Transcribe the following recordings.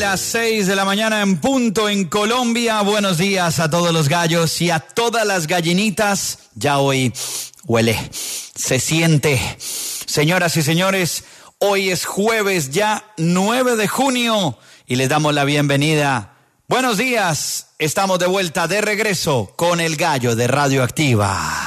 las 6 de la mañana en punto en Colombia. Buenos días a todos los gallos y a todas las gallinitas. Ya hoy huele, se siente. Señoras y señores, hoy es jueves ya 9 de junio y les damos la bienvenida. Buenos días, estamos de vuelta, de regreso con el gallo de Radioactiva.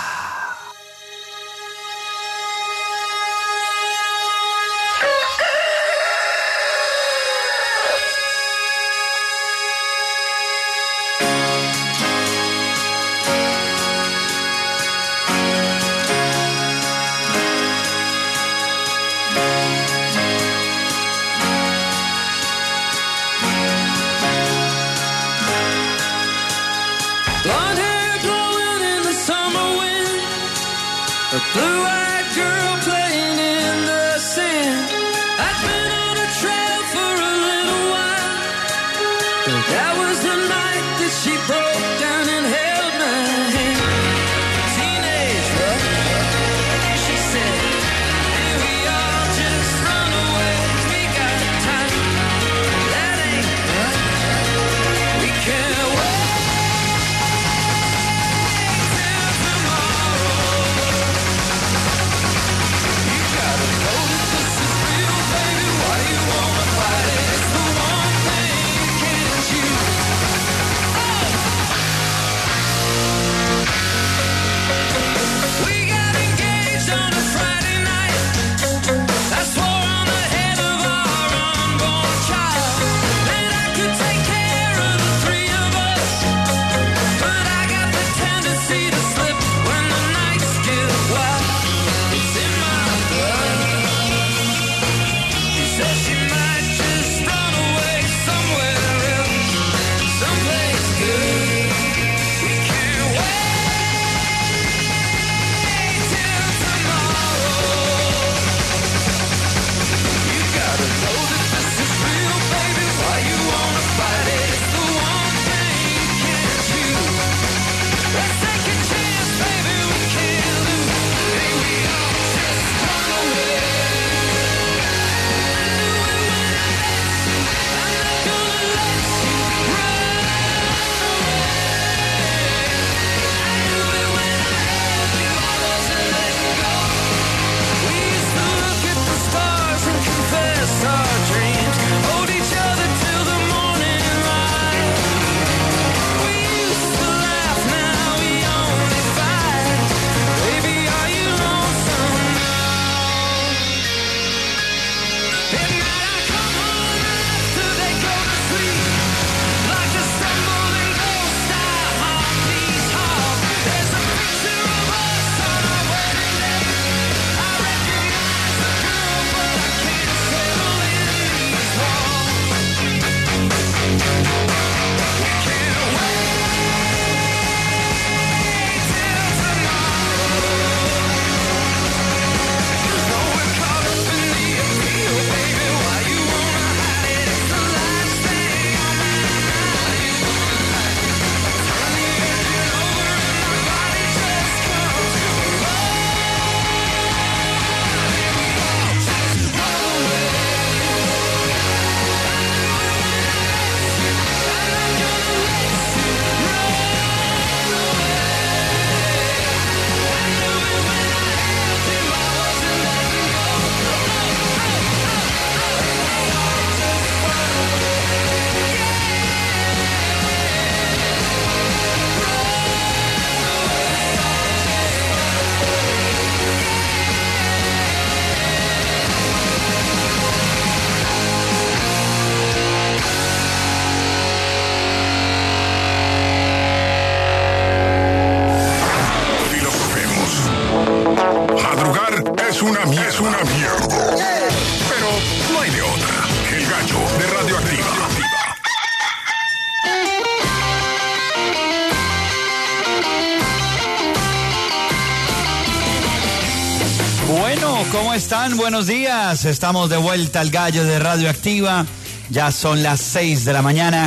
¿Cómo están? Buenos días. Estamos de vuelta al gallo de Radioactiva. Ya son las 6 de la mañana,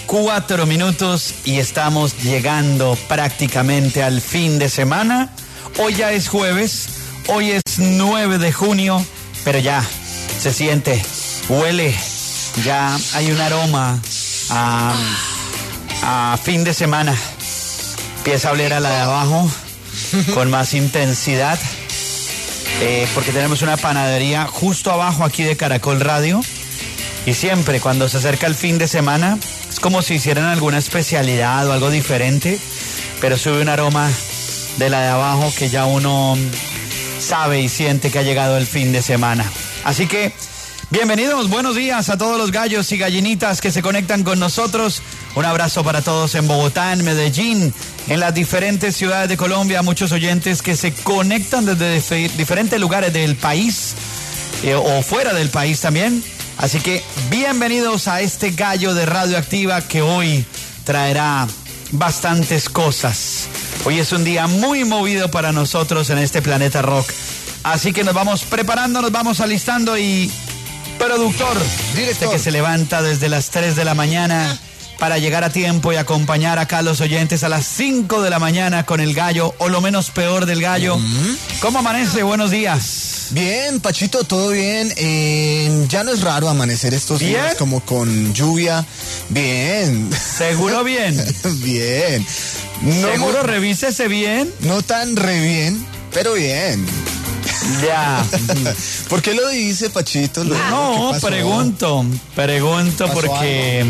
4 minutos y estamos llegando prácticamente al fin de semana. Hoy ya es jueves, hoy es 9 de junio, pero ya se siente, huele, Ya hay un aroma a fin de semana. Empieza a oler a la de abajo con más intensidad. Porque tenemos una panadería justo abajo aquí de Caracol Radio. Y siempre cuando se acerca el fin de semana es como si hicieran alguna especialidad o algo diferente, pero sube un aroma de la de abajo que ya uno sabe y siente que ha llegado el fin de semana. Así que bienvenidos, buenos días a todos los gallos y gallinitas que se conectan con nosotros. Un abrazo para todos en Bogotá, en Medellín, en las diferentes ciudades de Colombia, muchos oyentes que se conectan desde diferentes lugares del país o fuera del país también. Así que bienvenidos a este gallo de Radioactiva que hoy traerá bastantes cosas. Hoy es un día muy movido para nosotros en este Planeta Rock. Así que nos vamos preparando, nos vamos alistando y... Productor, director, que se levanta desde las 3 de la mañana para llegar a tiempo y acompañar acá a los oyentes a las 5 de la mañana con el gallo o lo menos peor del gallo. ¿Cómo amanece? Buenos días. Bien, Pachito, todo bien. Ya no es raro amanecer estos días como con lluvia. Bien. ¿Seguro bien? Bien. No, ¿seguro revísese bien? No tan re bien, pero bien. Ya. ¿Por qué lo dice, Pachito? No, pregunto porque...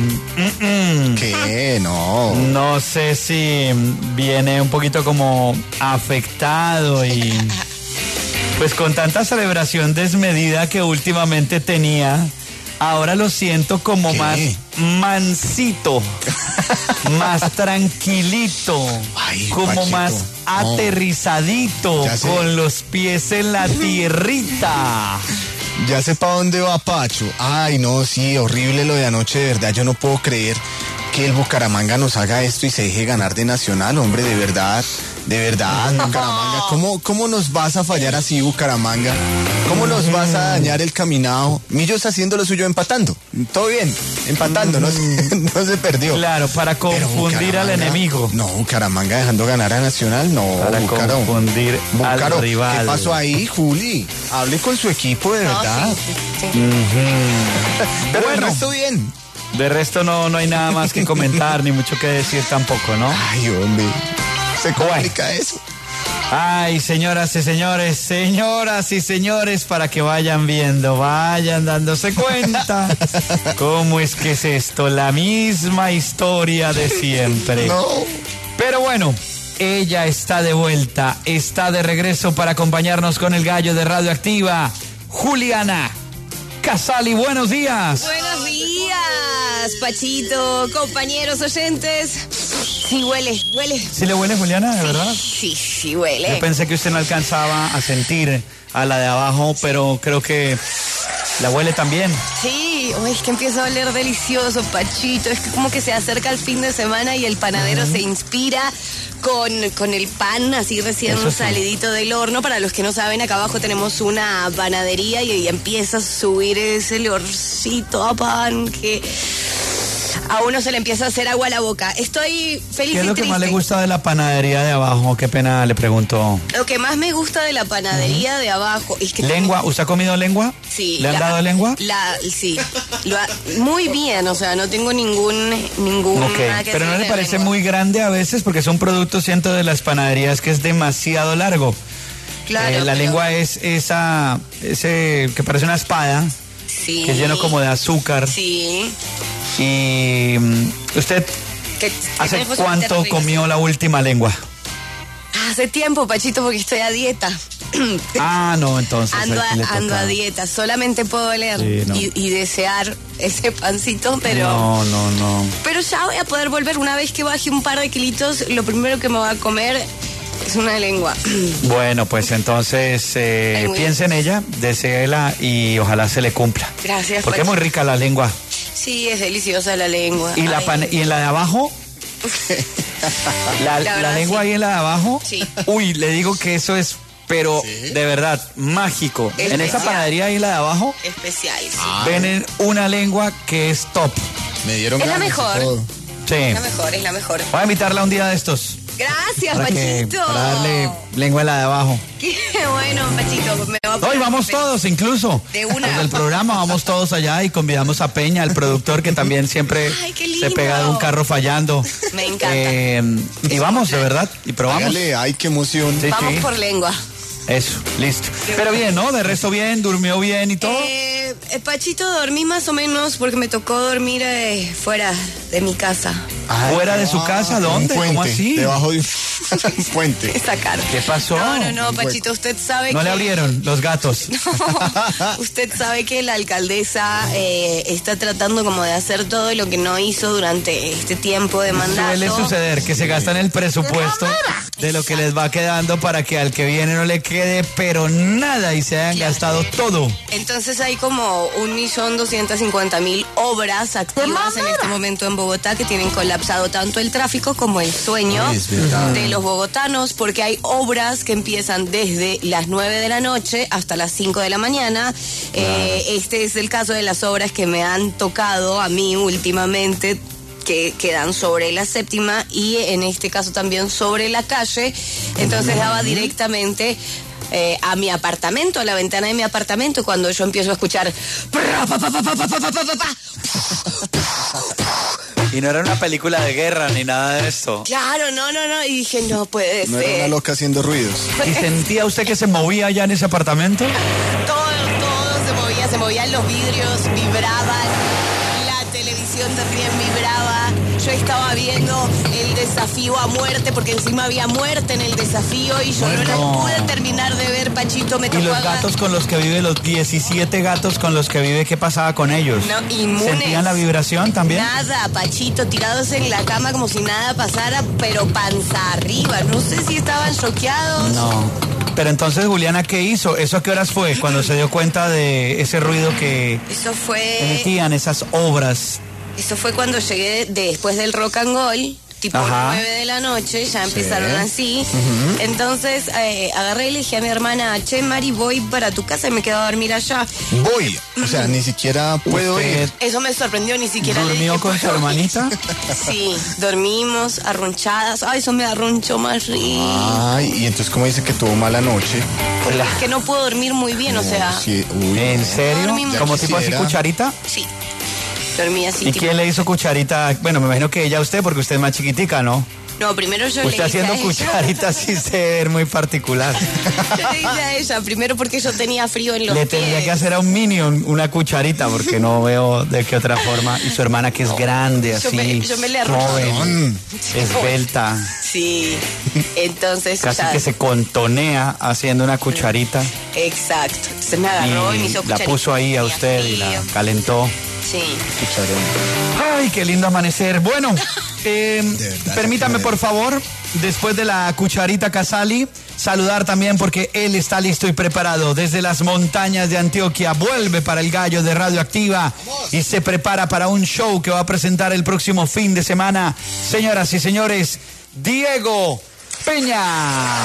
¿Qué? No. No sé si viene un poquito como afectado y... Pues con tanta celebración desmedida que últimamente tenía, ahora lo siento como más mansito, más tranquilito, como Pachito, más aterrizadito, con los pies en la tierrita. Ya sé para dónde va Pacho. Ay, no, sí, horrible lo de anoche, de verdad, yo no puedo creer que el Bucaramanga nos haga esto y se deje ganar de Nacional, hombre, de verdad, Bucaramanga. ¿Cómo nos vas a fallar así, Bucaramanga? ¿Cómo nos vas a dañar el caminado? Millos haciendo lo suyo empatando. Todo bien, empatando, no se perdió. Claro, para confundir al enemigo. No, Bucaramanga dejando ganar a Nacional, no. Para confundir al rival. ¿Qué pasó ahí, Juli? Hable con su equipo, de verdad. Sí. Pero bueno, el resto bien. De resto no hay nada más que comentar, ni mucho que decir tampoco, ¿no? Ay, hombre, se complica eso. Ay, señoras y señores, para que vayan viendo, vayan dándose cuenta cómo es que es esto, la misma historia de siempre. No. Pero bueno, ella está de vuelta, está de regreso para acompañarnos con el gallo de Radioactiva, Juliana Casali. Buenos días. Buenos días, Pachito, compañeros oyentes. Sí, huele. ¿Sí le huele, Juliana, de verdad? Sí, huele. Yo pensé que usted no alcanzaba a sentir a la de abajo, pero creo que la huele también. Sí, es que empieza a oler delicioso, Pachito. Es que como que se acerca el fin de semana y el panadero se inspira con el pan así recién salidito del horno. Para los que no saben, acá abajo tenemos una panadería y empieza a subir ese olorcito a pan que a uno se le empieza a hacer agua a la boca. Estoy feliz y triste. ¿Qué es lo que más le gusta de la panadería de abajo? Qué pena le pregunto. Lo que más me gusta de la panadería de abajo es que... ¿Lengua? ¿Usted ha comido lengua? Sí. ¿Le han dado lengua? Sí. Muy bien, o sea, no tengo ningún okay. Pero ¿no le parece lengua muy grande a veces? Porque es un producto, siento, de las panaderías que es demasiado largo. Claro. La lengua es ese que parece una espada. Sí. Que es lleno como de azúcar. Sí. Y ¿usted hace cuánto comió la última lengua? Hace tiempo, Pachito, porque estoy a dieta. No, entonces ando a dieta. Solamente puedo leer y desear ese pancito, pero... No. Pero ya voy a poder volver. Una vez que baje un par de kilitos, lo primero que me voy a comer es una lengua. Bueno, pues entonces piense en ella, deséela y ojalá se le cumpla. Gracias, porque Pachito. Es muy rica la lengua. Sí, es deliciosa la lengua. ¿Y y en la de abajo? la lengua ahí en la de abajo. Sí. Uy, le digo que eso es, pero de verdad, mágico. Especial. En esa panadería ahí la de abajo. Especial, sí. Venden una lengua que es top. Me dieron ganas. Es la mejor. Sí. Es la mejor. Voy a invitarla un día de estos. Gracias, para Pachito. Para darle lengua a la de abajo. Qué bueno, Pachito. Me va a No, y vamos todos, incluso. De una. Desde el programa vamos todos allá y convidamos a Peña, el productor, que también siempre Ay, qué lindo. se pega de un carro fallando. Me encanta. Y vamos, de verdad, y probamos. Hágale, ay, qué emoción. Sí, Vamos sí. por lengua. Eso, listo. Pero bien, ¿no? De resto bien, durmió bien y todo. Pachito, dormí más o menos porque me tocó dormir fuera de mi casa. Ay, ¿Fuera de su casa? ¿Dónde? Un puente, ¿Cómo así? Debajo de un puente. Esa cara. ¿Qué pasó? No, Pachito, usted sabe No que... le abrieron los gatos. No, usted sabe que la alcaldesa está tratando como de hacer todo lo que no hizo durante este tiempo de mandato. Suele suceder que se gastan el presupuesto de lo que les va quedando para que al que viene no le quede pero nada y se hayan gastado todo. Entonces hay como 1.250.000 obras activas en este momento en Bogotá que tienen colapsado tanto el tráfico como el sueño Ay, es verdad. de los bogotanos, porque hay obras que empiezan desde las 9 de la noche hasta las 5 de la mañana. Este es el caso de las obras que me han tocado a mí últimamente, que quedan sobre la Séptima y en este caso también sobre la calle. Entonces daba directamente a mi apartamento, a la ventana de mi apartamento, cuando yo empiezo a escuchar... Y no era una película de guerra ni nada de esto. Claro, no, y dije, no puede No era una ser. loca haciendo ruidos. ¿Y sentía usted que se movía allá en ese apartamento? Todo se movían los vidrios, vibraban, la televisión también vibraba. Yo estaba viendo el desafío a muerte, porque encima había muerte en el desafío y yo no la pude terminar de ver, Pachito. Me ¿Y tocó los agarrar- gatos con los que vive, los 17 gatos con los que vive, qué pasaba con ellos? No, inmunes. ¿Sentían la vibración también? Nada, Pachito, tirados en la cama como si nada pasara, pero panza arriba. No sé si estaban choqueados. No. Pero entonces, Juliana, ¿qué hizo? ¿Eso a qué horas fue? Cuando se dio cuenta de ese ruido que Eso fue emitían esas obras. cuando llegué después del rock and roll, tipo Ajá. 9 de la noche, ya empezaron así. Entonces agarré y le dije a mi hermana, che, Mari, voy para tu casa y me quedo a dormir allá. Voy. O sea, ni siquiera puedo ¿Usted ir. Eso me sorprendió, ni siquiera le durmió dije, con su "¿Puedo ir?". hermanita? Sí, dormimos arrunchadas. Ay, eso me arrunchó más rico. Ay, y entonces, ¿cómo dice que tuvo mala noche? Porque es que no puedo dormir muy bien, o sea, Sí, uy. ¿En serio? Dormimos. ¿Como tipo así quisiera. cucharita? sí. Dormí así. ¿Y tipo- quién le hizo cucharita? Bueno, me imagino que ella a usted, porque usted es más chiquitica, ¿no? No, primero yo le Usted hice haciendo a ella. cucharitas sin ser muy particular. Yo le hice a ella, primero porque yo tenía frío en los Le pies. tendría que hacer a un minion una cucharita, porque no veo de qué otra forma. Y su hermana, que es grande, Yo así, me le arrojo. joven, esbelta, Sí, entonces casi ya- que se contonea haciendo una cucharita. Exacto. Entonces me agarró y me Y hizo la cucharita. puso ahí a Tenía usted y la frío. calentó. Sí. Cucharón. Ay, qué lindo amanecer. Bueno, verdad, permítame qué por favor, después de la cucharita Casali, saludar también porque él está listo y preparado desde las montañas de Antioquia. Vuelve para el Gallo de Radioactiva y se prepara para un show que va a presentar el próximo fin de semana. Señoras y señores, Diego Peña.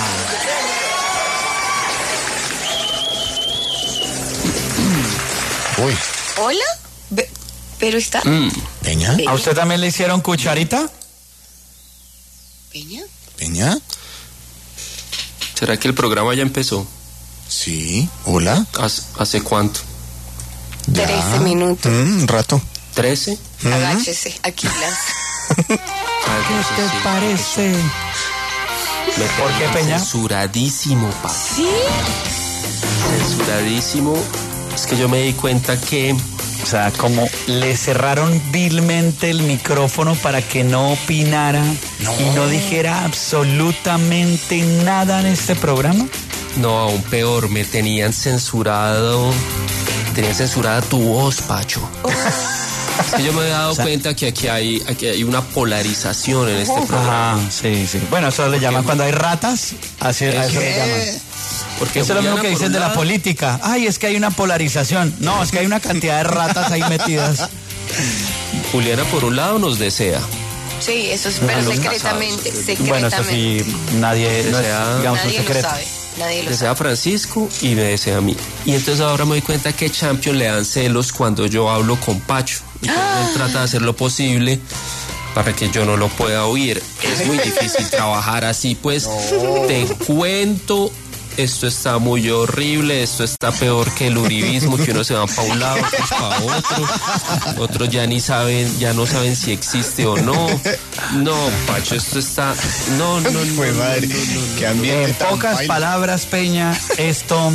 Uy, ¿Hola? ¿Pero está? ¿Peña? ¿A usted también le hicieron cucharita? ¿Peña? ¿Peña? ¿Será que el programa ya empezó? Sí. ¿Hola? ¿Hace cuánto? 13 minutos. Un rato. ¿13? Agáchese, aquí las. ¿Qué te parece? ¿Por qué, Peña? Censuradísimo, papá. ¿Sí? Censuradísimo. Es que yo me di cuenta que... O sea, como le cerraron vilmente el micrófono para que no opinara y no dijera absolutamente nada en este programa. No, aún peor, me tenían censurado... Tenían censurada tu voz, Pacho. Es que yo me he dado cuenta que aquí hay una polarización en este programa. Ajá, sí, sí. Bueno, eso le llaman cuando hay ratas, así a eso le llaman. Porque Eso es lo mismo Juliana, que por dicen un de la lado, política. Ay, es que hay una polarización. No, es que hay una cantidad de ratas ahí metidas. Juliana, por un lado, nos desea. Sí, eso es, pero Los secretamente, casados. Bueno, eso sí, nadie, no es, Desea- digamos, un Nadie lo secreto. sabe. Nadie lo Desea a Francisco y me desea a mí. Y entonces ahora me doy cuenta que Champion le dan celos cuando yo hablo con Pacho. Entonces él trata de hacer lo posible para que yo no lo pueda oír. Es muy difícil trabajar así, pues te cuento esto está muy horrible, esto está peor que el uribismo, que uno se va para un lado, otros para otros ya no saben si existe o no. No, Pacho, esto está... No. Fue madre, qué ambiente En tan pocas baila. palabras, Peña, esto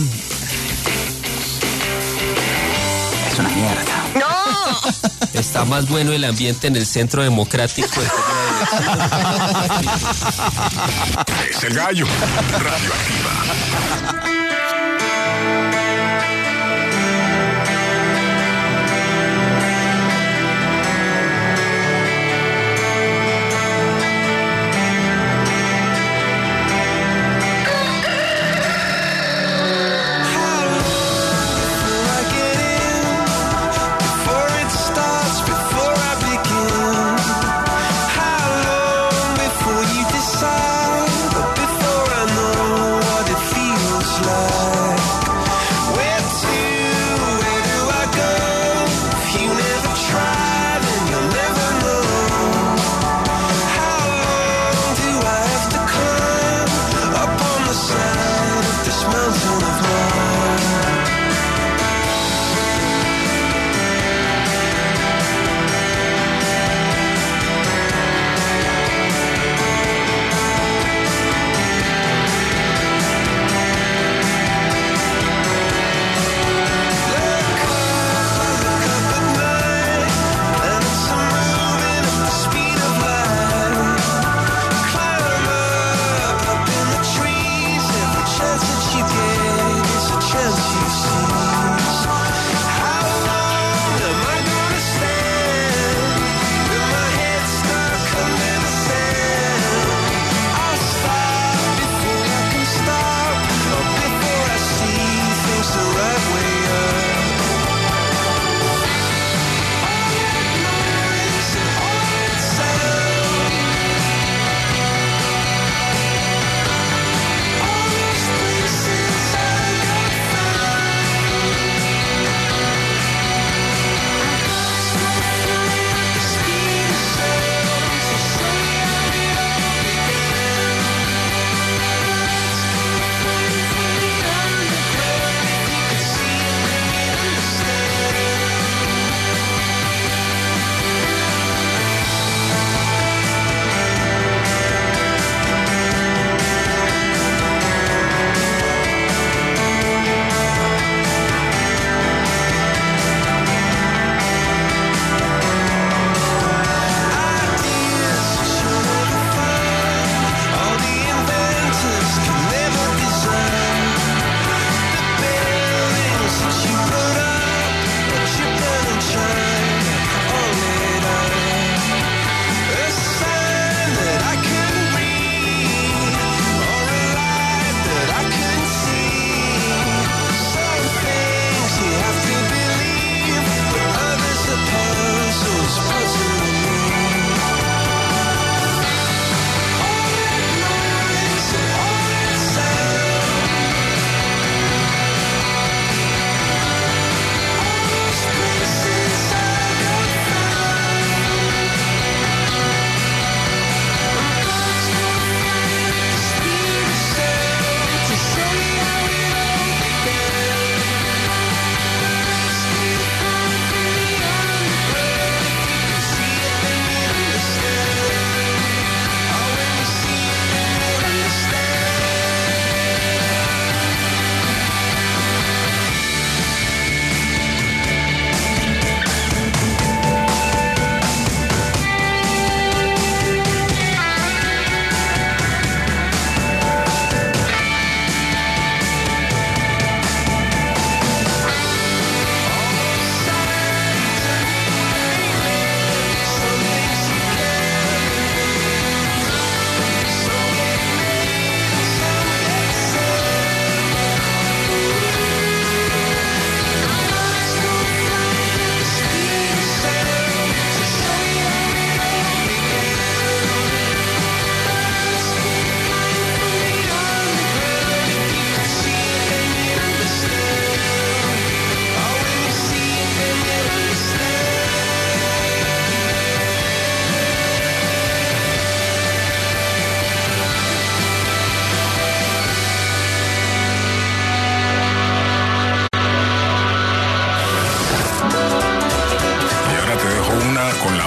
es una mierda. ¡No! Está más bueno el ambiente en el Centro Democrático. Es el gallo. Radioactiva. Before I know what it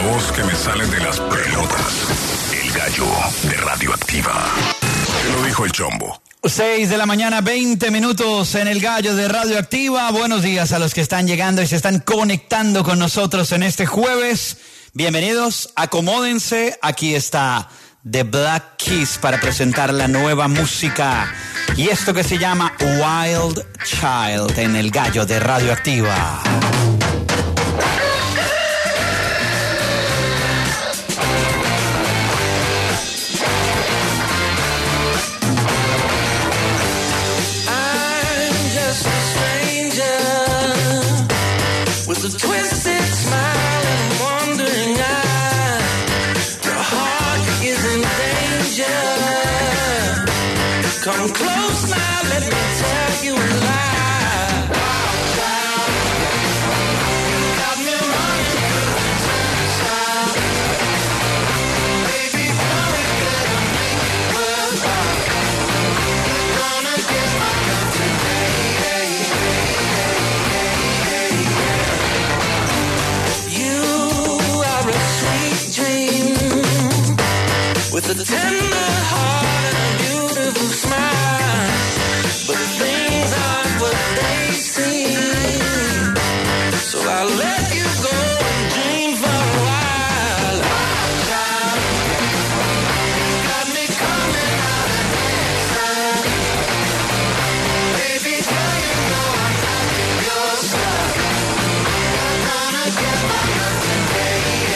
voz que me sale de las pelotas. El gallo de Radioactiva. Te lo dijo el Chombo. 6 de la mañana, 20 minutos en el gallo de Radioactiva. Buenos días a los que están llegando y se están conectando con nosotros en este jueves. Bienvenidos, acomódense. Aquí está The Black Keys para presentar la nueva música. Y esto que se llama Wild Child en el gallo de Radioactiva. With a twisted smile and wandering eye, your heart is in danger. Come close now, let me tell you a lie. Wild child, you got me running through the turnstile. Baby, hurry, better make it worthwhile. You're gonna get my love today. With a tender heart and a beautiful smile, but things aren't what they seem. So I'll let you go and dream for a while. Wild child, you got me coming out of inside. Baby girl, you know I'm liking your style. I'm gonna get my love today.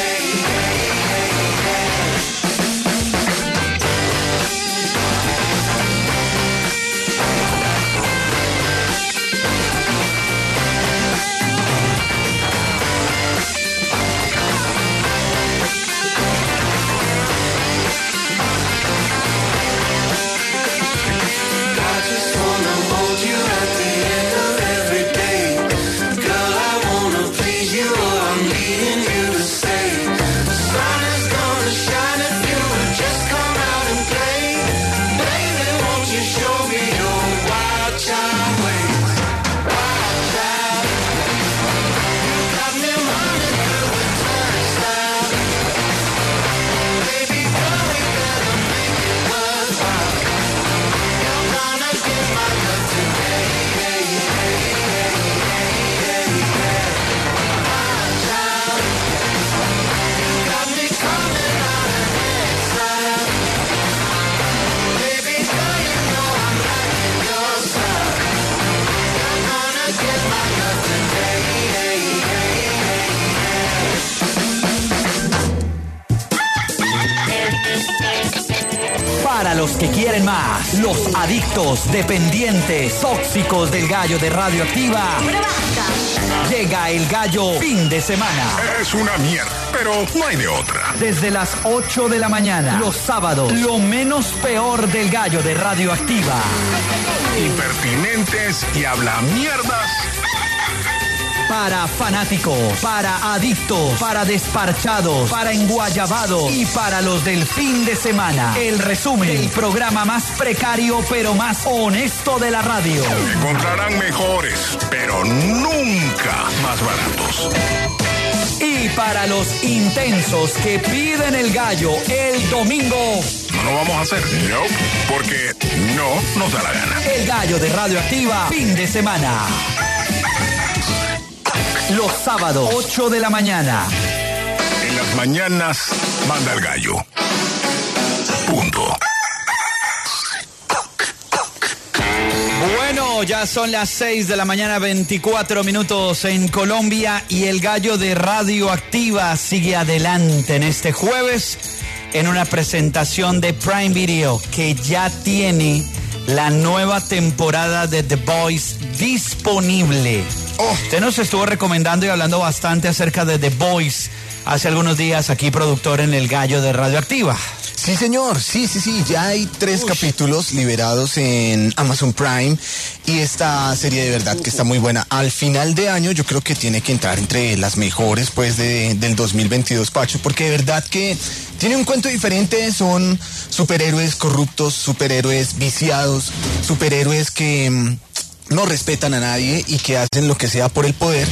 Para los que quieren más, los adictos, dependientes, tóxicos del gallo de Radioactiva. Llega el gallo fin de semana. Es una mierda, pero no hay de otra. Desde las 8 de la mañana, los sábados, lo menos peor del gallo de Radioactiva. Impertinentes y habla mierdas. Para fanáticos, para adictos, para desparchados, para enguayabados y para los del fin de semana. El resumen, el programa más precario pero más honesto de la radio. Encontrarán mejores, pero nunca más baratos. Y para los intensos que piden el gallo el domingo. No lo vamos a hacer, no, porque no nos da la gana. El gallo de Radioactiva, fin de semana. Los sábados, 8 de la mañana. En las mañanas, manda el gallo. Punto. Bueno, ya son las 6 de la mañana, 24 minutos en Colombia y el gallo de Radioactiva sigue adelante en este jueves en una presentación de Prime Video que ya tiene la nueva temporada de The Boys disponible. Usted nos estuvo recomendando y hablando bastante acerca de The Boys hace algunos días aquí, productor en el gallo de Radioactiva. Sí, señor, sí, ya hay 3 capítulos liberados en Amazon Prime y esta serie de verdad que está muy buena. Al final de año yo creo que tiene que entrar entre las mejores pues del 2022, Pacho, porque de verdad que tiene un cuento diferente, son superhéroes corruptos, superhéroes viciados, superhéroes que no respetan a nadie y que hacen lo que sea por el poder.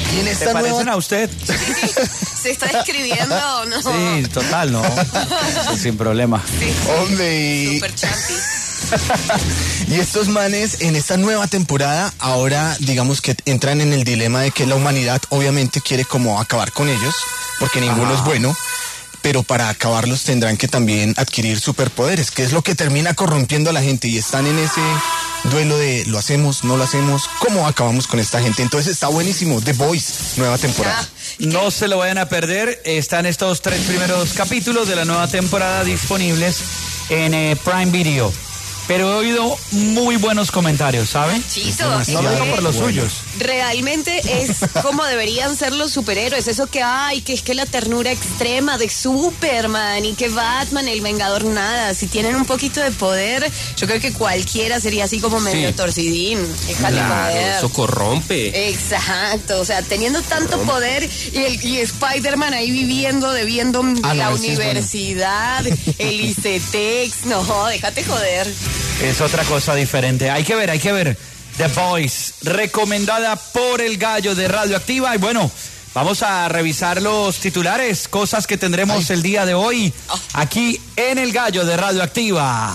Y en ¿Te esta parecen nueva... a usted? ¿Se está describiendo o no? Sí, total, no. Sin problema. Hombre, y... Super champi. Y estos manes en esta nueva temporada ahora digamos que entran en el dilema de que la humanidad obviamente quiere como acabar con ellos, porque ninguno es bueno, pero para acabarlos tendrán que también adquirir superpoderes, que es lo que termina corrompiendo a la gente, y están en ese duelo de lo hacemos, no lo hacemos, ¿cómo acabamos con esta gente? Entonces está buenísimo, The Boys, nueva temporada. No se lo vayan a perder, están estos 3 primeros capítulos de la nueva temporada disponibles en Prime Video. Pero he oído muy buenos comentarios, ¿saben? Chito, No lo digo por los suyos. realmente es como deberían ser los superhéroes. Eso que hay, que es que la ternura extrema de Superman y que Batman, el Vengador, nada. Si tienen un poquito de poder, yo creo que cualquiera sería así como medio torcidín. Déjale Claro, poder. eso corrompe. Exacto, o sea, teniendo tanto poder y Spider-Man ahí viviendo, debiendo la sí es universidad, el ICETEX, no, déjate joder. Es otra cosa diferente. Hay que ver. The Voice, recomendada por el Gallo de Radioactiva. Y bueno, vamos a revisar los titulares, cosas que tendremos el día de hoy aquí en el Gallo de Radioactiva.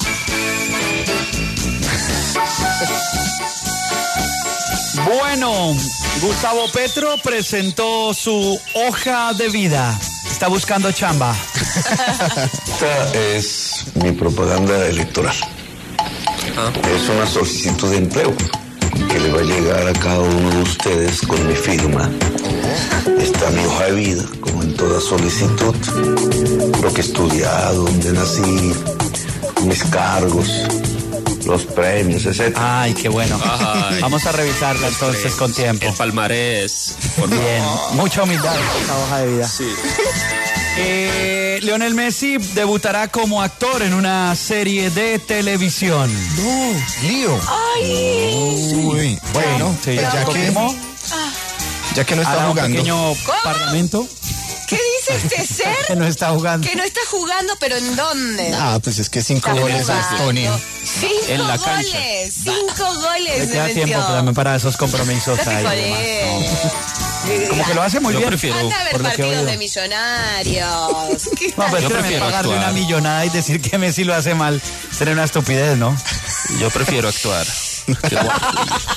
Bueno, Gustavo Petro presentó su hoja de vida. Está buscando chamba. Esta es mi propaganda electoral. Es una solicitud de empleo que le va a llegar a cada uno de ustedes con mi firma. Está mi hoja de vida, como en toda solicitud, lo que he estudiado, dónde nací, mis cargos, los premios, etc. Ay, qué bueno. Ay. Vamos a revisarla entonces con tiempo. El palmarés. Por Bien, mucha humildad en esta hoja de vida. Sí. Lionel Messi debutará como actor en una serie de televisión. No, Lío. Uy, bueno, Sí, pues confirmó. ya que no está Hará un jugando. pequeño parlamento ¿Qué dice este ser? que no está jugando. Que no está jugando, pero ¿en dónde? Ah, pues es que 5 Está goles a jugando. Tony. 5 En la cancha. goles, 5 goles Le de queda tiempo metió. también para esos compromisos Déjate ahí. joder. Como que lo hace muy Yo bien. prefiero- Anda a ver por lo que partidos oigo. de millonarios. ¿Qué No, tal? pero Yo es prefiero pagarle actuar. una millonada y decir que Messi lo hace mal. Sería una estupidez, ¿no? Yo prefiero actuar. Qué guapo.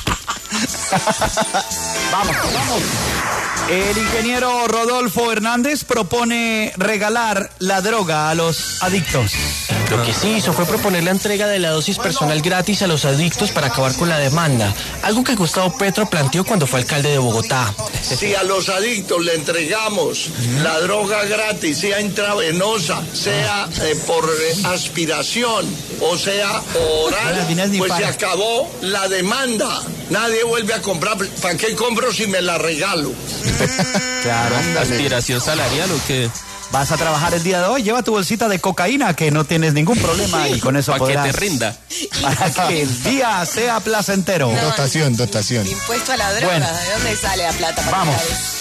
Vamos. El ingeniero Rodolfo Hernández propone regalar la droga a los adictos. Lo que sí hizo fue proponer la entrega de la dosis personal gratis a los adictos para acabar con la demanda, algo que Gustavo Petro planteó cuando fue alcalde de Bogotá. Si a los adictos le entregamos la droga gratis, sea intravenosa, sea por aspiración o sea oral, pues se acabó la demanda. Nadie vuelve a comprar. ¿Para qué compro si me la regalo? Claro. ¿Aspiración salarial o qué? Vas a trabajar el día de hoy, lleva tu bolsita de cocaína que no tienes ningún problema y con eso Para que podrás... te rinda. Para que el día sea placentero. Dotación. Impuesto a la droga. Bueno. ¿De dónde sale la plata? para Vamos. pagar eso?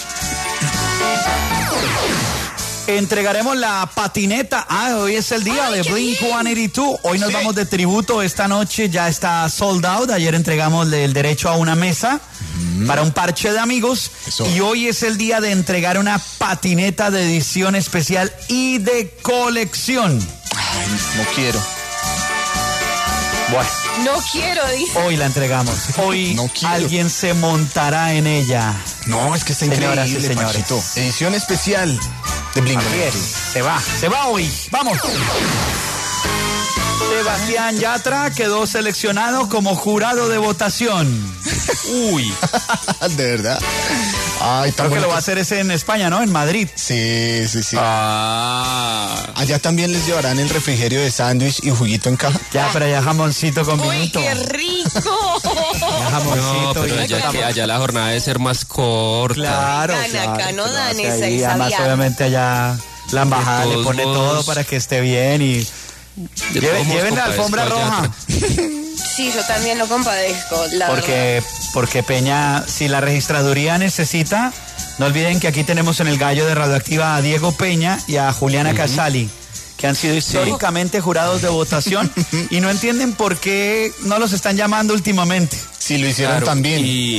Entregaremos la patineta. Hoy es el día de Blink-182. Hoy nos vamos de tributo. Esta noche ya está sold out. Ayer entregamos el derecho a una mesa para un parche de amigos. Eso. Y hoy es el día de entregar una patineta de edición especial y de colección. Ay, no quiero. Bueno, No quiero, dice. hoy la entregamos. Hoy No quiero. alguien se montará en ella. No, es que está Señoras y increíble, señores. Pachito. Edición especial de Blink. Así es. Se va hoy. Vamos. Sebastián Yatra quedó seleccionado como jurado de votación. Uy. De verdad. Ay, tan Creo que lo bonito. va a hacer ese en España, ¿no? En Madrid. Sí. Ah. Allá también les llevarán el refrigerio de sándwich y juguito en caja. Ya, pero ya jamoncito con ¡Uy, vinito. qué rico! Ya jamoncito. No, pero y- allá, que allá la jornada debe ser más corta. Claro, Dan claro, acá, no que lo dan hace esa- ahí. esa Además, vianda. obviamente allá la embajada De le todos pone modos- todo para que esté bien y De todos modos, lleven la compadezco alfombra a roja. Yatra. Sí, yo también lo compadezco, la verdad. Porque Peña, si la registraduría necesita, no olviden que aquí tenemos en el Gallo de Radioactiva a Diego Peña y a Juliana Casali, que han sido históricamente jurados de votación y no entienden por qué no los están llamando últimamente. Sí, lo hicieron Claro, también. Y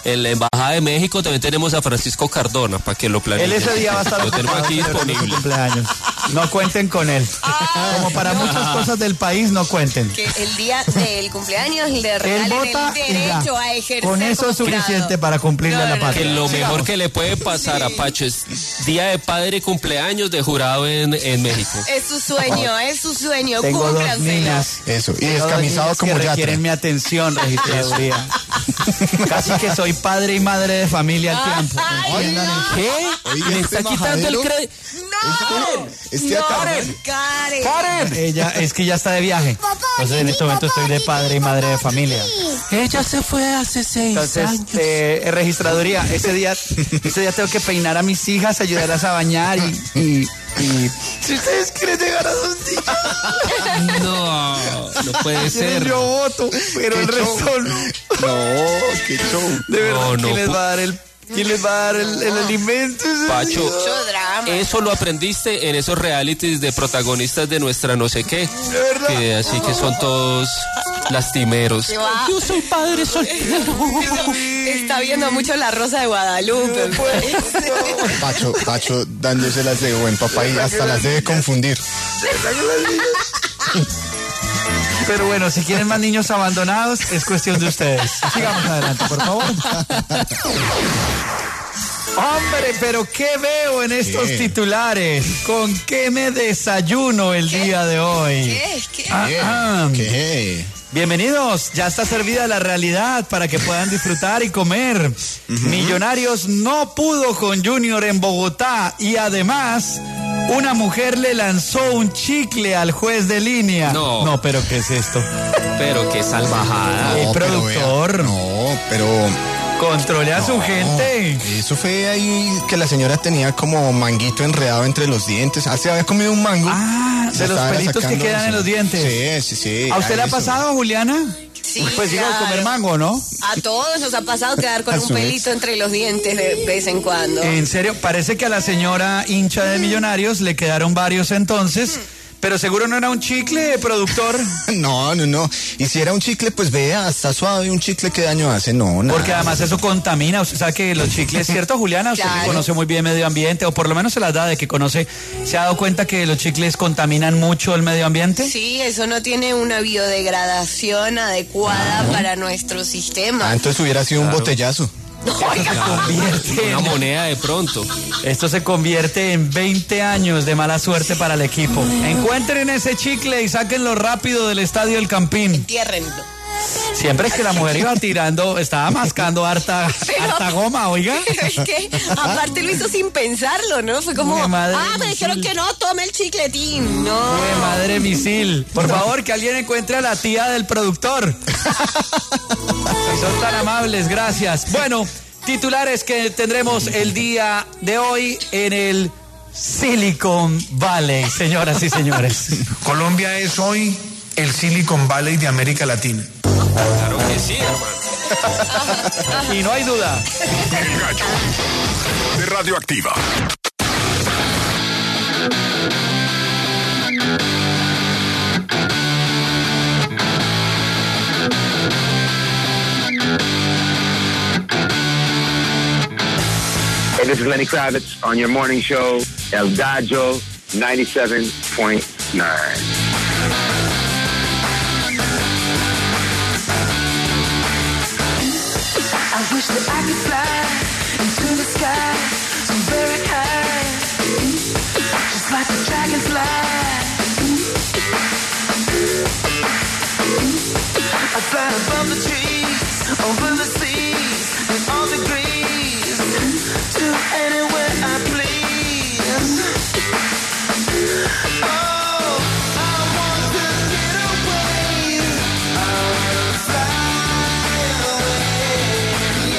en la Embajada de México también tenemos a Francisco Cardona, para que lo planeen. Él ese día va a estar lo tenemos aquí disponible. Cumpleaños. No cuenten con él. Como para muchas cosas del país, no cuenten. Que el día del cumpleaños le Él regalen vota el y ya. derecho a ejercer. Con eso es suficiente para cumplirle la patria. Que lo mejor que le puede pasar a Pacho es día de padre y cumpleaños de jurado en México. Es su sueño, es su sueño. Tengo dos Cúmplanselo. niñas. Eso, y Tengo dos descamisado niñas como que Yatra. requieren mi atención, registraduría. Casi que soy padre y madre de familia al tiempo. Ay, ¿Entiendan no. el- ¿Qué? Oiga, Le este está quitando el majadero. crédito. ¡No! Este acá- Karen. Ella es que ya está de viaje. Entonces en este momento estoy de padre y madre de familia. Ella se fue hace 6 Entonces, años. registraduría, ese día tengo que peinar a mis hijas, ayudarlas a bañar y si ustedes quieren llegar a 2 niños, No puede ser. yo voto, pero el resto no. No, qué show. De verdad, No, ¿quién no. les va a dar ¿quién les va a dar el alimento? Pacho, Mucho drama. eso lo aprendiste en esos realities de protagonistas de nuestra no sé qué. verdad. Que así que son todos lastimeros. ¿Qué va? Yo soy padre soltero. Está viendo mucho La Rosa de Guadalupe. Pacho dándoselas de buen papá y hasta las debe confundir. Pero bueno, si quieren más niños abandonados, es cuestión de ustedes. Sigamos adelante, por favor. Hombre, pero ¿qué veo en estos ¿Qué? titulares? ¿Con qué me desayuno el día de hoy? ¿Qué? ¿Qué? Bienvenidos, ya está servida la realidad para que puedan disfrutar y comer. Millonarios no pudo con Junior en Bogotá y además una mujer le lanzó un chicle al juez de línea. No. pero ¿qué es esto? Pero qué salvajada. El No, pero productor. vea, no, pero Controle a su gente. eso fue ahí que la señora tenía como manguito enredado entre los dientes. Se había comido un mango. Ah, de los Estaba pelitos que sacando, quedan en los dientes. Sí. ¿A usted le ha eso. pasado, Juliana? Sí, Pues digo, claro. comer mango, ¿no? A todos nos ha pasado quedar con A un su pelito entre los dientes de vez en cuando. En serio, parece que a la señora hincha de Millonarios le quedaron varios entonces, pero seguro no era un chicle, productor. No. Y si era un chicle, pues vea, está suave un chicle, ¿qué daño hace? No, nada. Porque además eso contamina. Usted sabe que los chicles, ¿cierto, Juliana? Usted que Claro. conoce muy bien medio ambiente, o por lo menos se las da de que conoce. ¿Se ha dado cuenta que los chicles contaminan mucho el medio ambiente? Sí, eso no tiene una biodegradación adecuada para nuestro sistema. Entonces hubiera sido un botellazo. Una moneda de pronto. Esto se convierte en 20 años de mala suerte para el equipo. Encuentren ese chicle y sáquenlo rápido del estadio El Campín. Entiérrenlo. Siempre es que la mujer iba tirando, estaba mascando harta goma, oiga. Pero es que aparte lo hizo sin pensarlo, ¿no? Fue como, Uy, madre me dijeron misil. que no, tome el chicletín. No. ¡Qué madre misil! Por favor, que alguien encuentre a la tía del productor. Si son tan amables, gracias. Bueno, titulares que tendremos el día de hoy en el Silicon Valley, señoras y señores. Colombia es hoy el Silicon Valley de América Latina. Claro que sí, hermano. Y no hay duda. El Gallo de Radioactiva. Hey, this is Lenny Kravitz on your morning show, El Gallo 97.9. I wish that I could fly into the sky so very high, just like a dragonfly. I fly above the trees, over the seas, in all degrees, to anywhere I please. Oh, I want to get away. I wanna fly away.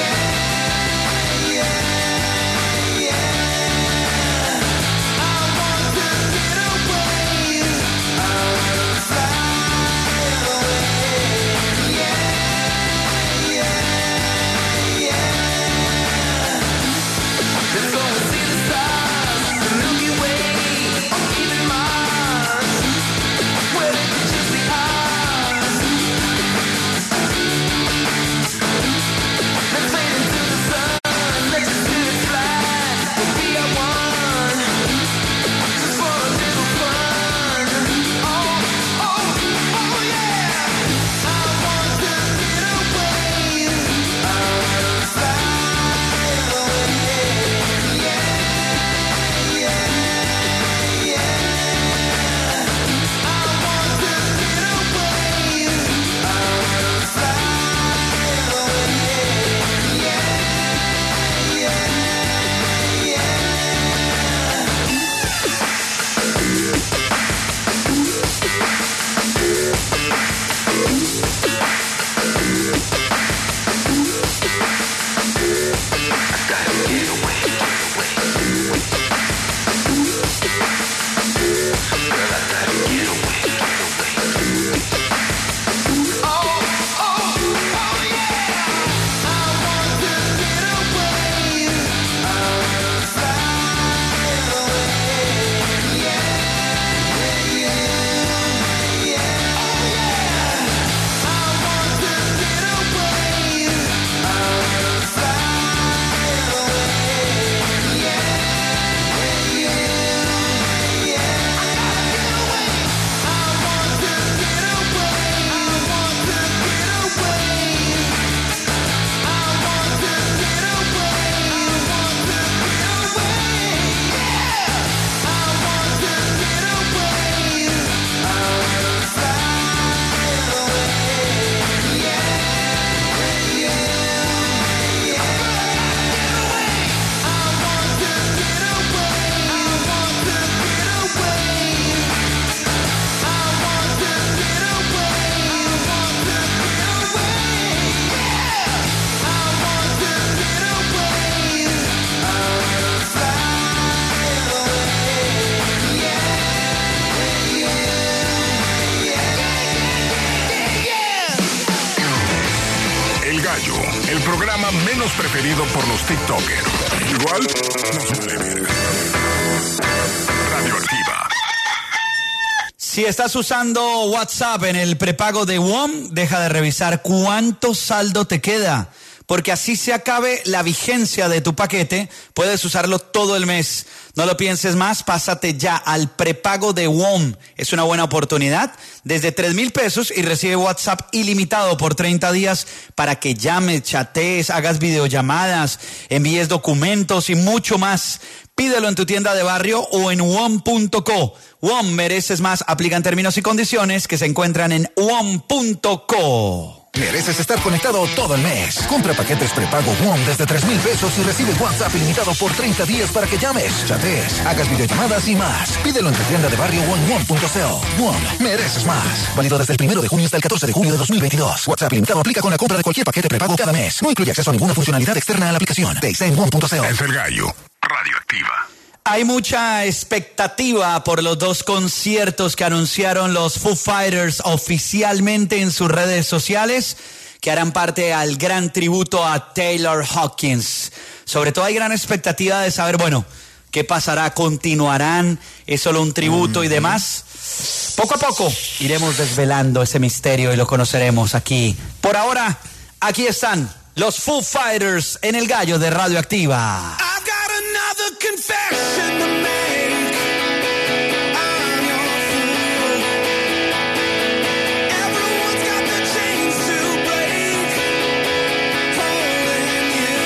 menos preferido por los TikTokers. Igual, nos vale verga. Radioactiva. Si estás usando WhatsApp en el prepago de WOM, deja de revisar cuánto saldo te queda, porque así se acabe la vigencia de tu paquete, puedes usarlo todo el mes. No lo pienses más, pásate ya al prepago de WOM. Es una buena oportunidad, desde 3,000 pesos y recibe WhatsApp ilimitado por 30 días para que llames, chatees, hagas videollamadas, envíes documentos y mucho más. Pídelo en tu tienda de barrio o en WOM.co. WOM, mereces más. Aplican términos y condiciones que se encuentran en WOM.co. Mereces estar conectado todo el mes. Compra paquetes prepago WOM desde 3,000 pesos y recibe WhatsApp ilimitado por 30 días para que llames, chatees, hagas videollamadas y más. Pídelo en tu tienda de barrio o en WOM.co. WOM, mereces más. Válido desde el 1 de junio hasta el 14 de julio de 2022. WhatsApp ilimitado aplica con la compra de cualquier paquete prepago cada mes. No incluye acceso a ninguna funcionalidad externa a la aplicación. Te en WOM.co. Es el gallo. Radioactiva. Hay mucha expectativa por los 2 conciertos que anunciaron los Foo Fighters oficialmente en sus redes sociales, que harán parte al gran tributo a Taylor Hawkins. Sobre todo hay gran expectativa de saber, bueno, qué pasará, continuarán, es solo un tributo y demás. Poco a poco iremos desvelando ese misterio y lo conoceremos aquí. Por ahora, aquí están los Foo Fighters en el gallo de Radioactiva. Another confession to make. I'm your fool. Everyone's got the chains to break, holding you.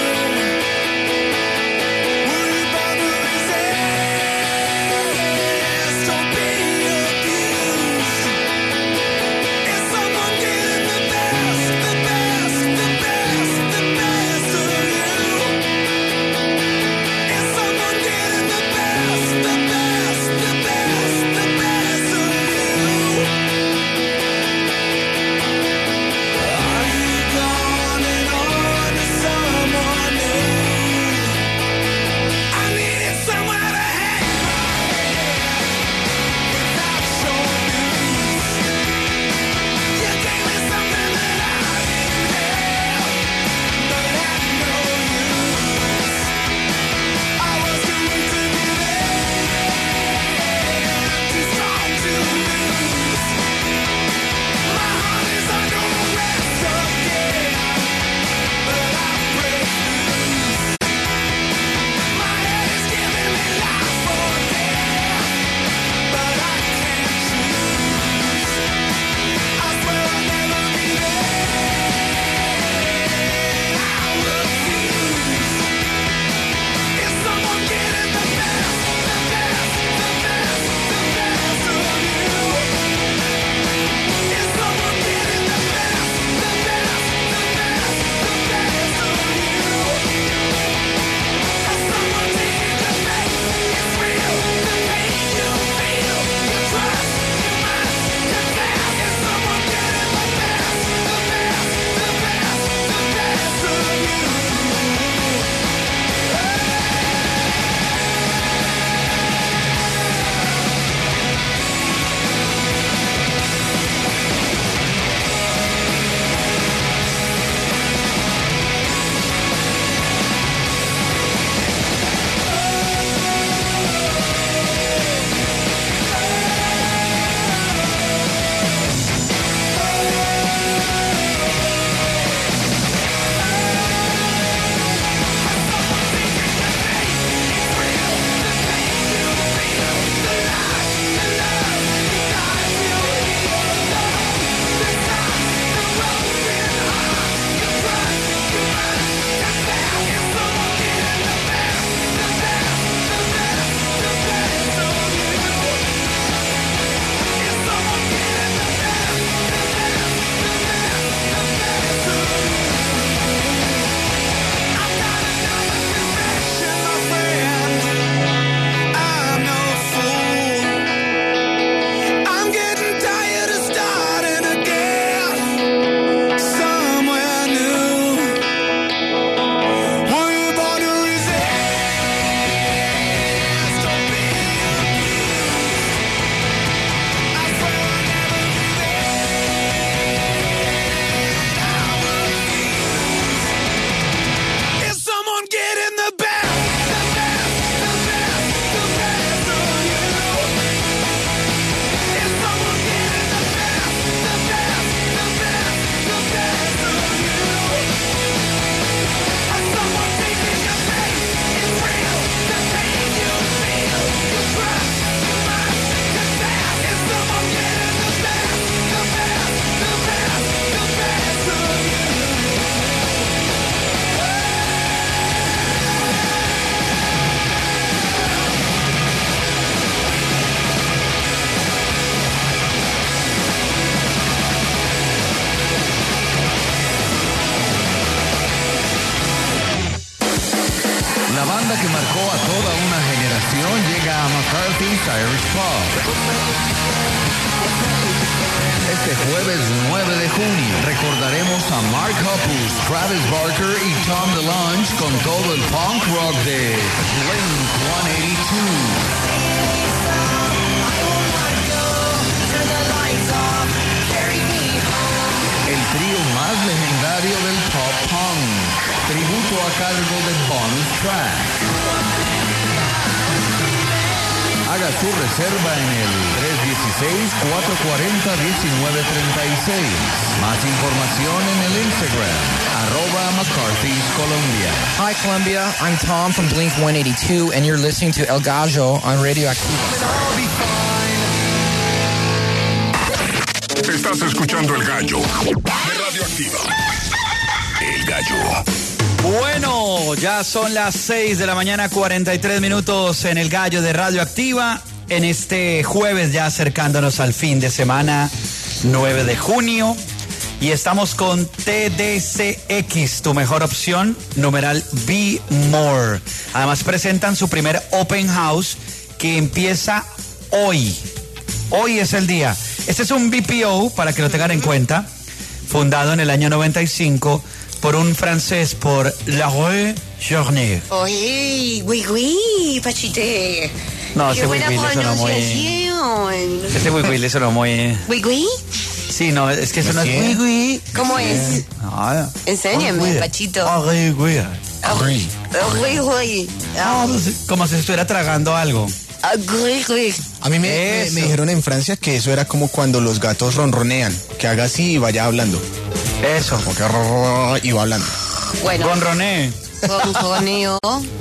Will you bother resist or be abused? Is someone getting the best, the best, the best, the best of you? Someone getting the best La banda que marcó a toda una generación llega a McCarthy's Irish Pub. Este jueves 9 de junio recordaremos a Mark Hoppus, Travis Barker y Tom DeLonge con todo el punk rock de Blink-182. El trío más legendario del pop punk. Tributo a cargo de Bonus Track. Haga su reserva en el 316-440-1936. Más información en el Instagram, @McCarthy's Colombia. Hi Colombia, I'm Tom from Blink-182 and you're listening to El Gallo on Radio Activa. Estás escuchando El Gallo de Radio Activa. El Gallo. Bueno, ya son las 6 de la mañana, 43 minutos en El Gallo de Radio Activa. En este jueves, ya acercándonos al fin de semana, 9 de junio. Y estamos con TDCX, tu mejor opción, numeral Be More. Además presentan su primer Open House que empieza hoy. Hoy es el día. Este es un BPO, para que lo tengan en cuenta, fundado en el año 95 por un francés, por Laurent Journet. Oye, güey, Pachite. No, Qué ese buena Will sonó muy... pronunciación. Ese Will sonó muy... ¿Güey? Sí, no, es que eso no es Will. ¿Cómo es? No, Enséñame, Pachito. Güey. Como si estuviera tragando algo. A mí me dijeron en Francia que eso era como cuando los gatos ronronean, que haga así y vaya hablando. Eso. Como que y va hablando. Bueno. Ronroneo.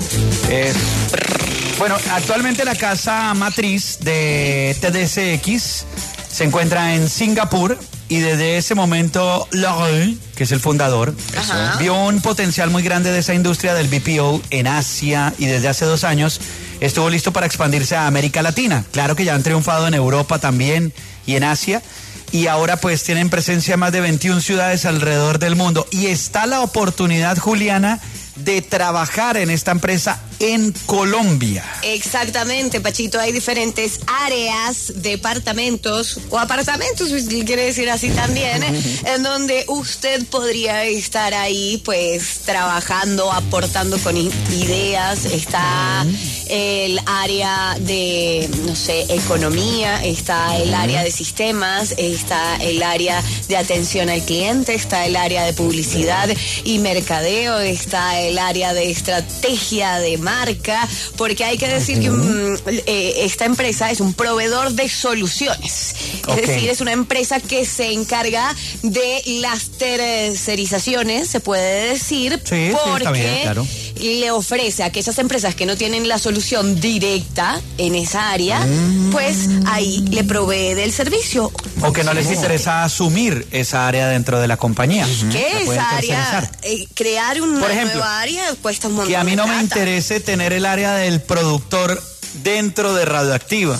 Bueno, actualmente la casa matriz de TDCX se encuentra en Singapur y desde ese momento Laurent, que es el fundador, vio un potencial muy grande de esa industria del BPO en Asia y desde hace 2 años estuvo listo para expandirse a América Latina. Claro que ya han triunfado en Europa también y en Asia. Y ahora pues tienen presencia en más de 21 ciudades alrededor del mundo. Y está la oportunidad, Juliana, de trabajar en esta empresa en Colombia. Exactamente, Pachito. Hay diferentes áreas, departamentos o apartamentos, si quiere decir así también, en donde usted podría estar ahí, pues, trabajando, aportando con ideas. Está el área de, no sé, economía, está el área de sistemas, está el área de atención al cliente, está el área de publicidad y mercadeo, está el área de estrategia de marca, porque hay que decir que esta empresa es un proveedor de soluciones. Es decir, es una empresa que se encarga de las tercerizaciones, se puede decir, porque está bien, claro, le ofrece a aquellas empresas que no tienen la solución directa en esa área, pues ahí le provee del servicio. O que no les interesa asumir esa área dentro de la compañía. ¿Qué esa área? Crear una nueva área cuesta un montón. Que a mí no me interese tener el área del productor dentro de Radioactiva.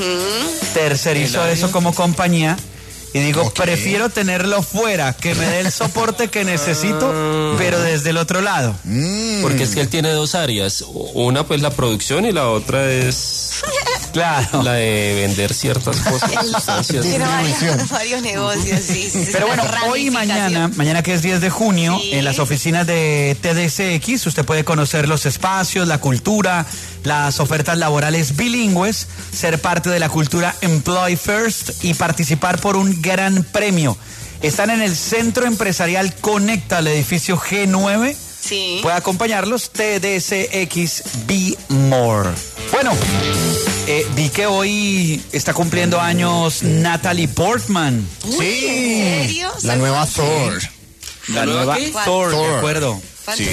Tercerizo eso como compañía y digo, prefiero tenerlo fuera, que me dé el soporte que necesito, pero desde el otro lado. Porque es que él tiene 2 áreas. Una pues la producción y la otra es... Claro. La de vender ciertas cosas, sustancias. Tiene varios negocios, sí. Pero bueno, hoy y mañana que es 10 de junio, en las oficinas de TDCX, usted puede conocer los espacios, la cultura, las ofertas laborales bilingües, ser parte de la cultura Employ First y participar por un gran premio. Están en el Centro Empresarial Conecta, el edificio G9. Sí. Puede acompañarlos, TDCX Be More. Bueno, vi que hoy está cumpliendo años Natalie Portman. Sí. ¿En serio? La nueva Thor. La nueva Thor, de acuerdo. Sí.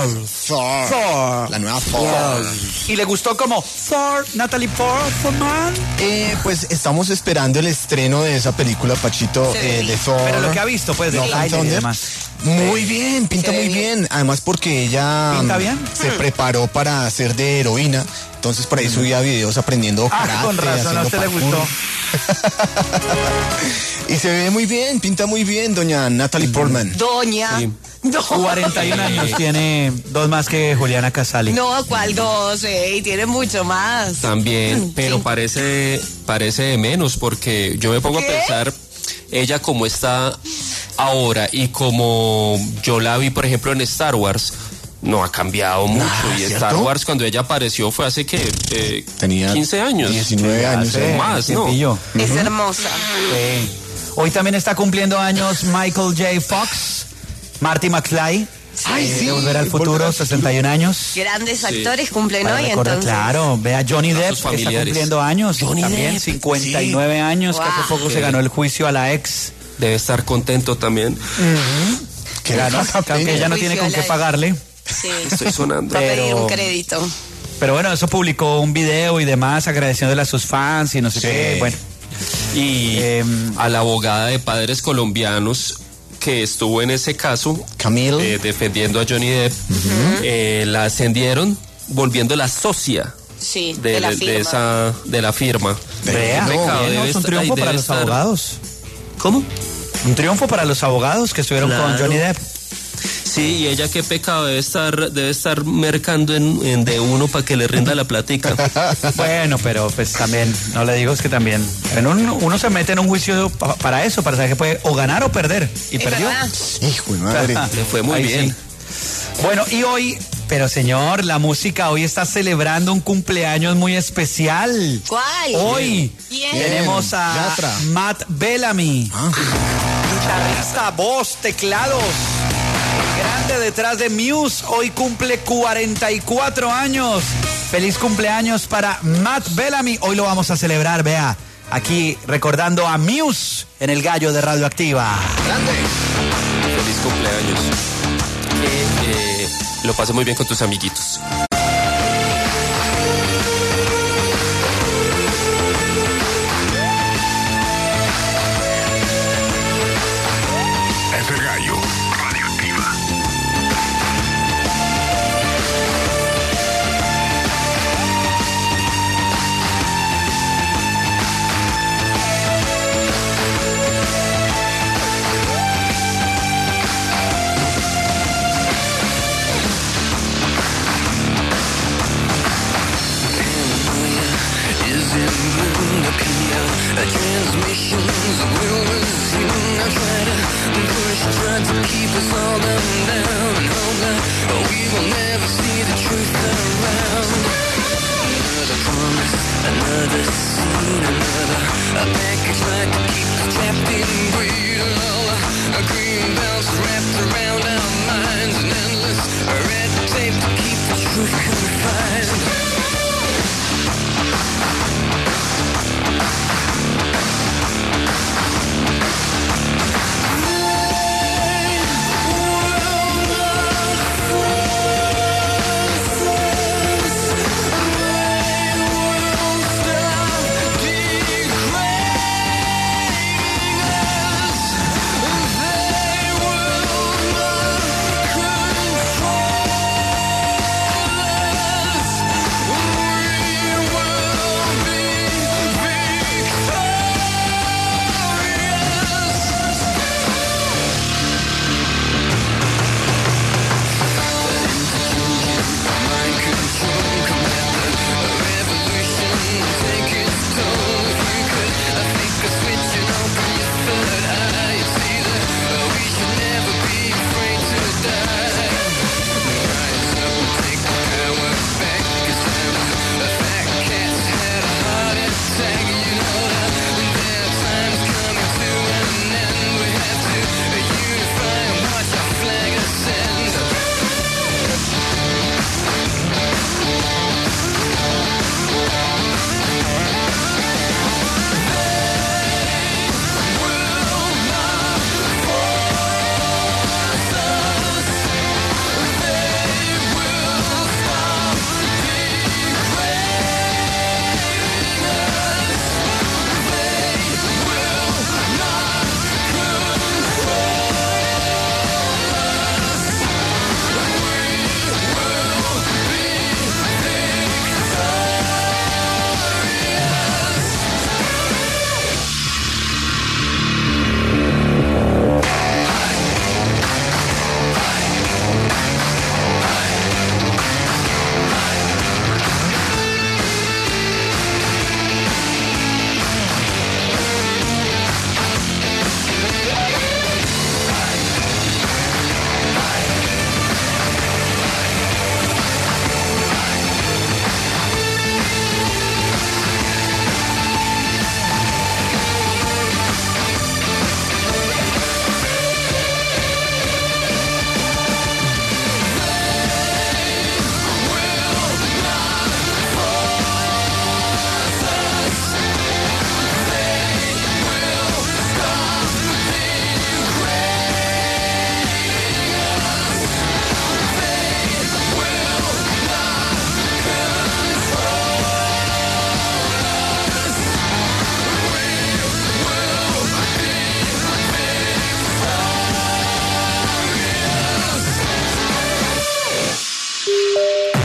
Thor. La nueva Thor. ¿Y le gustó como Thor, Natalie Portman? Pues estamos esperando el estreno de esa película, Pachito, de Thor. Pero lo que ha visto, pues, de trailer y demás. Muy bien, pinta muy bien. Además porque ella se preparó para ser de heroína. Entonces por ahí subía videos aprendiendo karate. Con razón, a usted le gustó. Y se ve muy bien, pinta muy bien, doña Natalie Portman. Doña. Sí. No. 41 años, tiene 2 más que Juliana Casali. No, ¿cuál 12? Y tiene mucho más. También, pero Sí. parece de menos, porque yo me pongo a pensar, ella como está ahora y como yo la vi, por ejemplo, en Star Wars, no ha cambiado mucho. Y ¿cierto? Star Wars, cuando ella apareció, fue hace que Tenía 15 años. 19 años. Hace más, ¿no? tiempillo. Es hermosa. Sí. Hoy también está cumpliendo años Michael J. Fox, Marty McFly. Ay, sí. De Volver al Futuro, 61 años. Grandes actores cumplen Para hoy, recordar, entonces. claro, vea Johnny Depp, sus que está familiares. cumpliendo años. Johnny también Depp. 59 años, que hace Wow. poco se ganó el juicio a la ex. Debe estar contento también. ¿Qué Claro, pasa, que aunque Peña? ella no tiene Juicio con a qué la pagarle. Sí. Estoy sonando. Va a pedir Pero- un crédito. Pero bueno, eso publicó un video y demás agradeciéndole a sus fans y no sé Sí. qué. Bueno, Y a la abogada de padres colombianos que estuvo en ese caso, Camille. defendiendo a Johnny Depp, la ascendieron volviéndola socia Sí, de la firma. de la firma. vea, Qué pecado, bien, ¿no? debe Es un estar- triunfo debe para los estar- abogados. ¿Cómo? Un triunfo para los abogados que estuvieron Claro. con Johnny Depp. Sí, y ella qué pecado, debe estar mercando en de uno para que le rinda la platica. Bueno, pero pues también, no le digo, es que también uno se mete en un juicio para eso, para saber que puede o ganar o perder. Y Es perdió. verdad. Hijo de madre. Le fue muy Ahí bien. sí. Bueno, y hoy, pero señor, la música hoy está celebrando un cumpleaños muy especial. ¿Cuál? Hoy ¿Quién? tenemos a Yatra. Matt Bellamy, guitarrista, voz, teclados, el grande detrás de Muse. Hoy cumple 44 años. Feliz cumpleaños para Matt Bellamy. Hoy lo vamos a celebrar, vea, aquí recordando a Muse en el Gallo de Radioactiva. Feliz cumpleaños. Que lo pases muy bien con tus amiguitos. Es el gallo. Radioactiva. Is immune to appear. Transmissions will resume. I try to keep us all down and hope that we will never see the truth around. Another promise, another scene, another package like to keep us trapped in greed. A green belts wrapped around our minds, an endless red tape to keep the truth confined.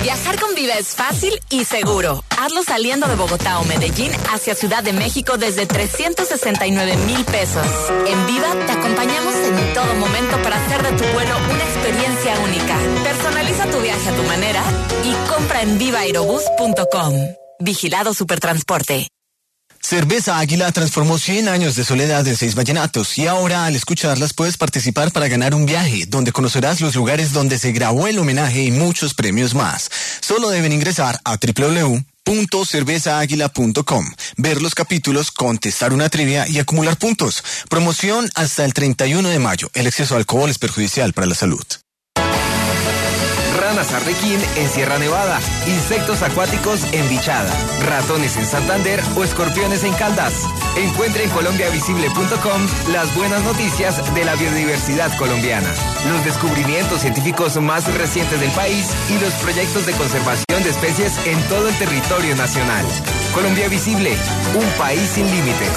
Viajar con Viva es fácil y seguro. Hazlo saliendo de Bogotá o Medellín hacia Ciudad de México desde 369,000 pesos. En Viva te acompañamos en todo momento para hacer de tu vuelo una experiencia única. Personaliza tu viaje a tu manera y compra en vivaaerobus.com. Vigilado Supertransporte. Cerveza Águila transformó 100 años de soledad en 6 vallenatos y ahora al escucharlas puedes participar para ganar un viaje donde conocerás los lugares donde se grabó el homenaje y muchos premios más. Solo deben ingresar a www.cervezaaguila.com, ver los capítulos, contestar una trivia y acumular puntos. Promoción hasta el 31 de mayo. El exceso de alcohol es perjudicial para la salud. Ranas arlequín en Sierra Nevada, insectos acuáticos en Bichada, ratones en Santander o escorpiones en Caldas. Encuentre en colombiavisible.com las buenas noticias de la biodiversidad colombiana, los descubrimientos científicos más recientes del país y los proyectos de conservación de especies en todo el territorio nacional. Colombia Visible, un país sin límites.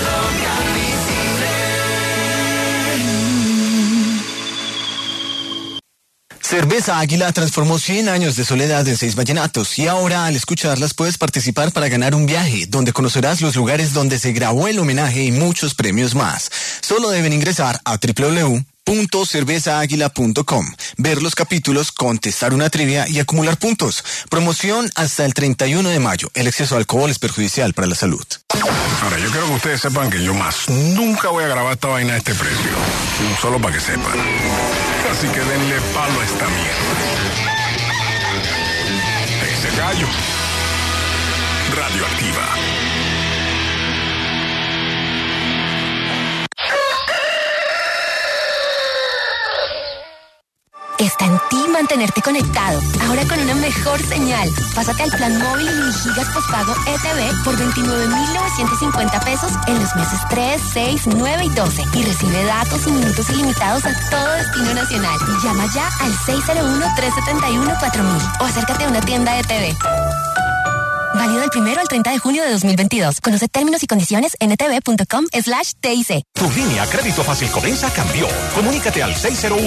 Cerveza Águila transformó 100 años de soledad en 6 vallenatos y ahora al escucharlas puedes participar para ganar un viaje donde conocerás los lugares donde se grabó el homenaje y muchos premios más. Solo deben ingresar a www.cervezaaguila.com, ver los capítulos, contestar una trivia y acumular puntos. Promoción hasta el 31 de mayo. El exceso de alcohol es perjudicial para la salud. Ahora, yo quiero que ustedes sepan que yo más nunca voy a grabar esta vaina a este precio. Solo para que sepan. Así que denle palo a esta mierda. Ese gallo. Radioactiva. Está en ti mantenerte conectado, ahora con una mejor señal. Pásate al plan móvil y gigas postpago ETV por 29,950 pesos en los meses 3, 6, 9 y 12. Y recibe datos y minutos ilimitados a todo destino nacional. Llama ya al 601-371-4000 o acércate a una tienda ETV. Válido del 1 al 30 de junio de 2022. Conoce términos y condiciones en etv.com/TIC. Tu línea Crédito Fácil Codensa cambió. Comunícate al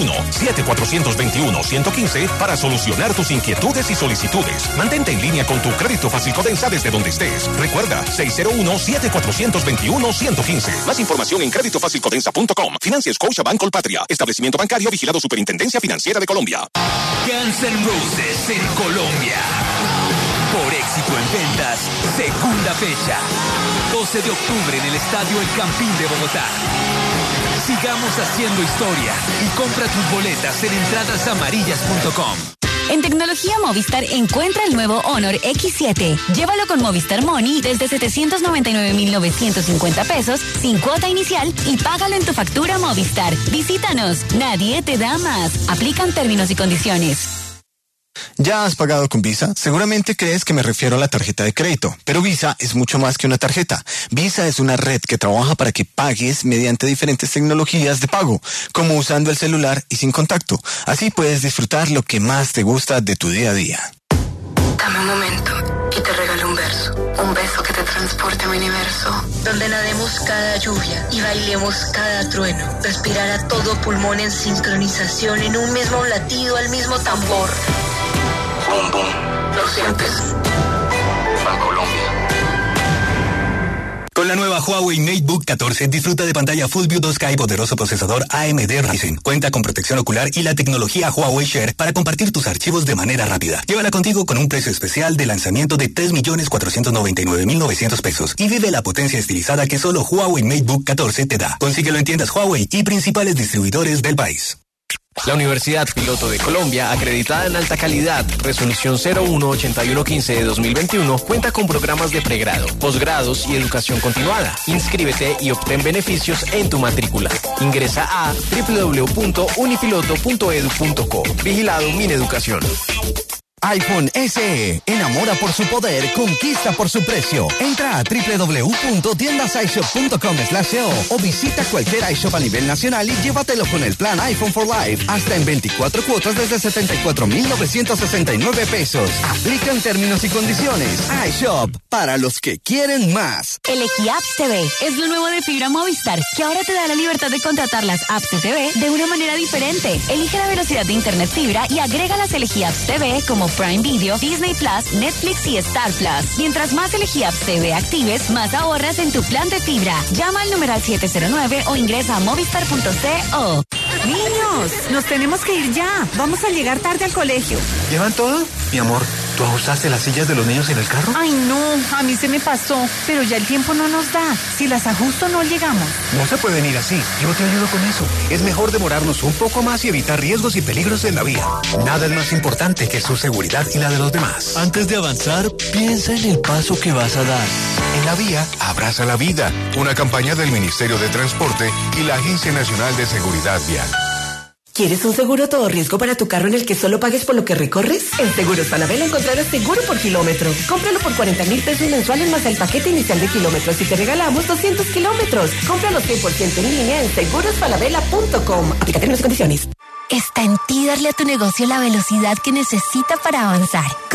601-7421-115 para solucionar tus inquietudes y solicitudes. Mantente en línea con tu Crédito Fácil Codensa desde donde estés. Recuerda, 601-7421-115. Más información en creditofacilcodensa.com. Financia Scotiabank Colpatria. Establecimiento bancario vigilado Superintendencia Financiera de Colombia. Guns N' Roses en Colombia. Por éxito en ventas, segunda fecha. 12 de octubre en el Estadio El Campín de Bogotá. Sigamos haciendo historia y compra tus boletas en entradasamarillas.com. En Tecnología Movistar encuentra el nuevo Honor X7. Llévalo con Movistar Money desde 799,950 pesos, sin cuota inicial y págalo en tu factura Movistar. Visítanos. Nadie te da más. Aplican términos y condiciones. ¿Ya has pagado con Visa? Seguramente crees que me refiero a la tarjeta de crédito, pero Visa es mucho más que una tarjeta. Visa es una red que trabaja para que pagues mediante diferentes tecnologías de pago, como usando el celular y sin contacto. Así puedes disfrutar lo que más te gusta de tu día a día. Dame un momento y te regalo un verso. Un beso que te transporte a mi universo, donde nademos cada lluvia y bailemos cada trueno. Respirar a todo pulmón en sincronización, en un mismo latido, al mismo tambor. Boom, boom. ¿Lo sientes? Bancolombia. Con la nueva Huawei MateBook 14 disfruta de pantalla Full View 2K y poderoso procesador AMD Ryzen. Cuenta con protección ocular y la tecnología Huawei Share para compartir tus archivos de manera rápida. Llévala contigo con un precio especial de lanzamiento de 3,499,900 pesos y vive la potencia estilizada que solo Huawei MateBook 14 te da. Consíguelo en tiendas Huawei y principales distribuidores del país. La Universidad Piloto de Colombia, acreditada en alta calidad, resolución 018115 de 2021, cuenta con programas de pregrado, posgrados y educación continuada. Inscríbete y obtén beneficios en tu matrícula. Ingresa a www.unipiloto.edu.co. Vigilado Mineducación. iPhone SE, enamora por su poder, conquista por su precio. Entra a www.tiendasishop.com/co o visita cualquier iShop a nivel nacional y llévatelo con el plan iPhone for Life, hasta en 24 cuotas desde 74,969 pesos. Aplican términos y condiciones. iShop, para los que quieren más. Elegí Apps TV, es lo nuevo de fibra Movistar, que ahora te da la libertad de contratar las apps de TV de una manera diferente. Elige la velocidad de internet fibra y agrega las Elegí Apps TV como como Prime Video, Disney Plus, Netflix y Star Plus. Mientras más Elegiapps TV actives, más ahorras en tu plan de fibra. Llama al numeral 709 o ingresa a movistar.co. Niños, nos tenemos que ir ya. Vamos a llegar tarde al colegio. ¿Llevan todo? Mi amor, ¿tú ajustaste las sillas de los niños en el carro? Ay, no, a mí se me pasó, pero ya el tiempo no nos da. Si las ajusto, no llegamos. No se pueden ir así. Yo te ayudo con eso. Es mejor demorarnos un poco más y evitar riesgos y peligros en la vía. Nada es más importante que su seguridad y la de los demás. Antes de avanzar, piensa en el paso que vas a dar. En la vía, abraza la vida. Una campaña del Ministerio de Transporte y la Agencia Nacional de Seguridad Vial. ¿Quieres un seguro todo riesgo para tu carro en el que solo pagues por lo que recorres? En Seguros Falabella encontrarás seguro por kilómetro. Cómpralo por 40,000 pesos mensuales más el paquete inicial de kilómetros y te regalamos 200 kilómetros. Cómpralo 100% en línea en segurosfalabella.com. Aplica términos y condiciones. Está en ti darle a tu negocio la velocidad que necesita para avanzar.